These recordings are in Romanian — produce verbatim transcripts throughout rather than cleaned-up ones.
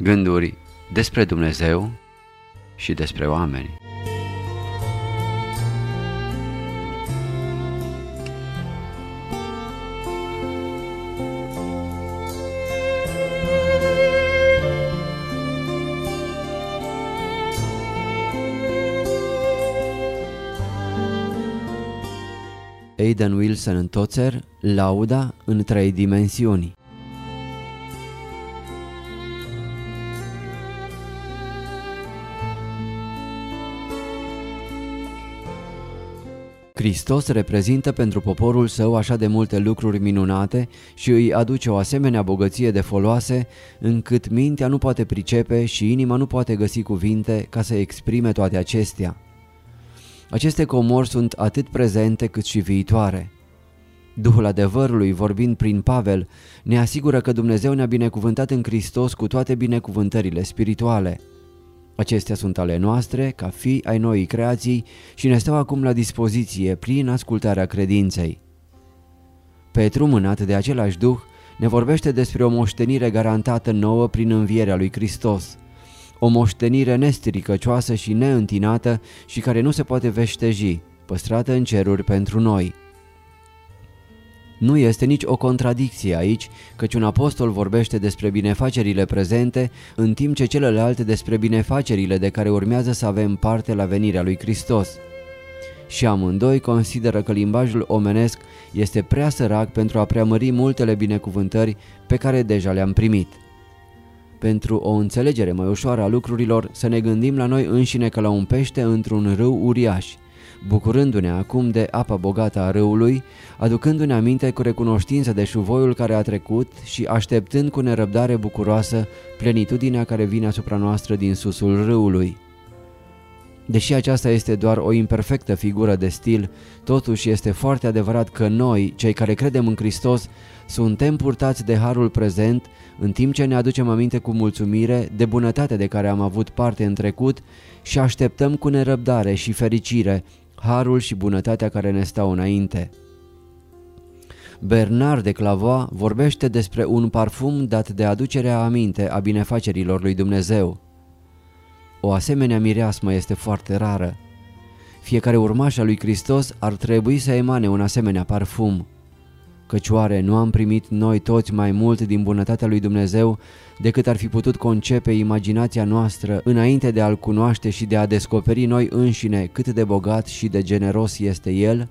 Gânduri despre Dumnezeu și despre oameni. Aidan Wilson Tozer, Lauda în trei dimensiuni. Hristos reprezintă pentru poporul său așa de multe lucruri minunate și îi aduce o asemenea bogăție de foloase, încât mintea nu poate pricepe și inima nu poate găsi cuvinte ca să exprime toate acestea. Aceste comori sunt atât prezente cât și viitoare. Duhul adevărului, vorbind prin Pavel, ne asigură că Dumnezeu ne-a binecuvântat în Hristos cu toate binecuvântările spirituale. Acestea sunt ale noastre, ca fii ai noii creații, și ne stau acum la dispoziție prin ascultarea credinței. Petru, mânat de același Duh, ne vorbește despre o moștenire garantată nouă prin învierea lui Hristos. O moștenire nestricăcioasă și neîntinată și care nu se poate veșteji, păstrată în ceruri pentru noi. Nu este nici o contradicție aici, căci un apostol vorbește despre binefacerile prezente, în timp ce celălalt despre binefacerile de care urmează să avem parte la venirea lui Hristos. Și amândoi consideră că limbajul omenesc este prea sărac pentru a preamări multele binecuvântări pe care deja le-am primit. Pentru o înțelegere mai ușoară a lucrurilor, să ne gândim la noi înșine ca la un pește într-un râu uriaș, bucurându-ne acum de apa bogată a râului, aducându-ne aminte cu recunoștință de șuvoiul care a trecut și așteptând cu nerăbdare bucuroasă plenitudinea care vine asupra noastră din susul râului. Deși aceasta este doar o imperfectă figură de stil, totuși este foarte adevărat că noi, cei care credem în Hristos, suntem purtați de harul prezent, în timp ce ne aducem aminte cu mulțumire de bunătatea de care am avut parte în trecut și așteptăm cu nerăbdare și fericire harul și bunătatea care ne stau înainte. Bernard de Clavois vorbește despre un parfum dat de aducerea aminte a binefacerilor lui Dumnezeu. O asemenea mireasmă este foarte rară. Fiecare urmaș al lui Hristos ar trebui să emane un asemenea parfum. Căci oare nu am primit noi toți mai mult din bunătatea lui Dumnezeu decât ar fi putut concepe imaginația noastră înainte de a-L cunoaște și de a descoperi noi înșine cât de bogat și de generos este El?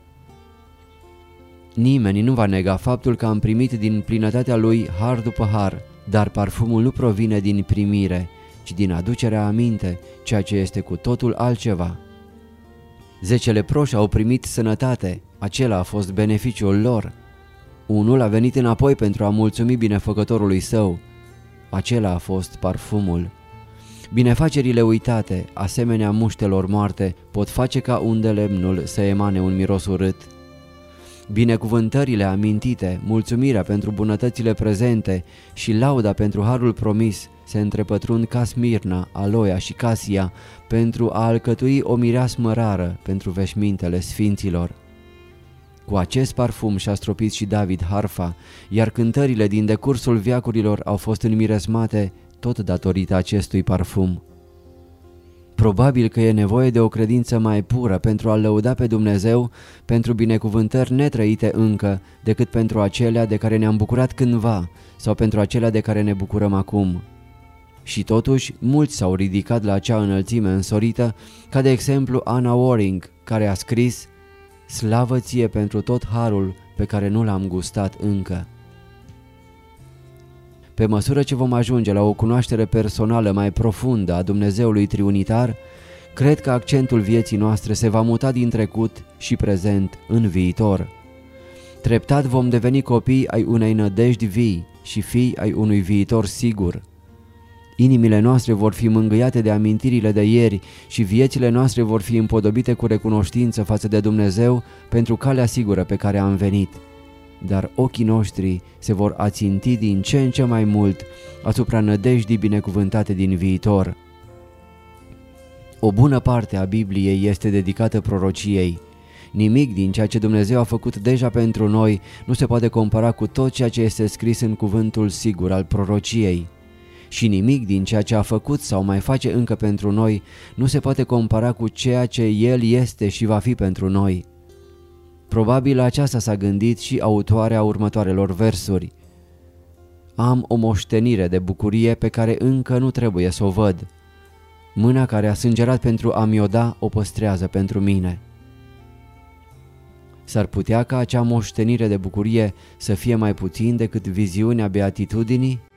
Nimeni nu va nega faptul că am primit din plinătatea Lui har după har, dar parfumul nu provine din primire, ci din aducerea aminte, ceea ce este cu totul altceva. Zece leproși au primit sănătate, acela a fost beneficiul lor. Unul a venit înapoi pentru a mulțumi binefăcătorului său, acela a fost parfumul. Binefacerile uitate, asemenea muștelor moarte, pot face ca undelemnul să emane un miros urât. Binecuvântările amintite, mulțumirea pentru bunătățile prezente și lauda pentru harul promis se întrepătrund ca smirna, aloia și casia pentru a alcătui o mireasmă rară pentru veșmintele sfinților. Cu acest parfum și-a stropit și David harfa, iar cântările din decursul veacurilor au fost înmiresmate tot datorită acestui parfum. Probabil că e nevoie de o credință mai pură pentru a lăuda pe Dumnezeu pentru binecuvântări netrăite încă decât pentru acelea de care ne-am bucurat cândva sau pentru acelea de care ne bucurăm acum. Și totuși, mulți s-au ridicat la acea înălțime însorită, ca de exemplu Anna Waring, care a scris: "Slavă ție pentru tot harul pe care nu l-am gustat încă." Pe măsură ce vom ajunge la o cunoaștere personală mai profundă a Dumnezeului Triunitar, cred că accentul vieții noastre se va muta din trecut și prezent în viitor. Treptat vom deveni copii ai unei nădejdi vii și fii ai unui viitor sigur. Inimile noastre vor fi mângâiate de amintirile de ieri și viețile noastre vor fi împodobite cu recunoștință față de Dumnezeu pentru calea sigură pe care am venit. Dar ochii noștri se vor aținti din ce în ce mai mult asupra nădejdii binecuvântate din viitor. O bună parte a Bibliei este dedicată prorociei. Nimic din ceea ce Dumnezeu a făcut deja pentru noi nu se poate compara cu tot ceea ce este scris în cuvântul sigur al prorociei. și nimic din ceea ce a făcut sau mai face încă pentru noi nu se poate compara cu ceea ce El este și va fi pentru noi. Probabil la aceasta s-a gândit și autoarea următoarelor versuri. Am o moștenire de bucurie pe care încă nu trebuie să o văd. Mâna care a sângerat pentru a mi-o da o păstrează pentru mine. S-ar putea ca acea moștenire de bucurie să fie mai puțin decât viziunea beatitudinii?